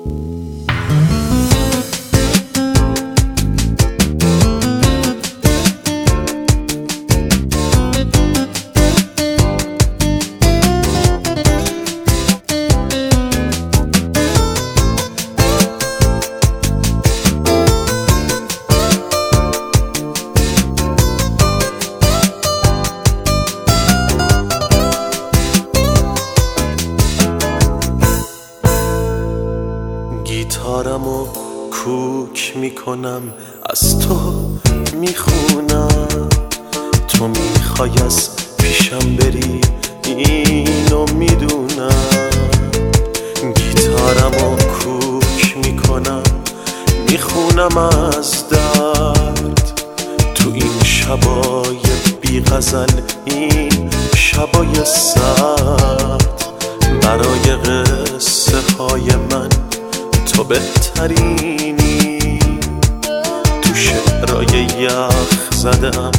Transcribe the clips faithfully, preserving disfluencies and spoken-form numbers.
گیتارمو کوک میکنم، از تو میخونم، تو میخوای از پیشم بری اینو میدونم. گیتارمو کوک میکنم، میخونم از درد، تو این شبای بی غزل، این شبای سرد، برای قصه های من تو بهترینی، تو شعرهای یخ زدم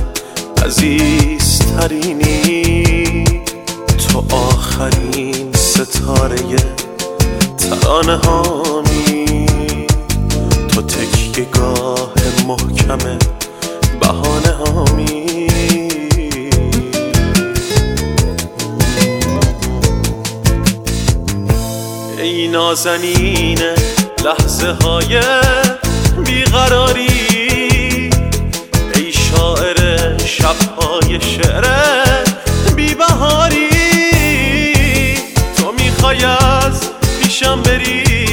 عزیزترینی، تو آخرین ستاره ترانه هامی، تو تکیه گاه محکم بهانه هامی. ای نازنین لحظه های بیقراری، ای شاعر شبهای شعر بیبهاری، تو میخوای از پیشم بری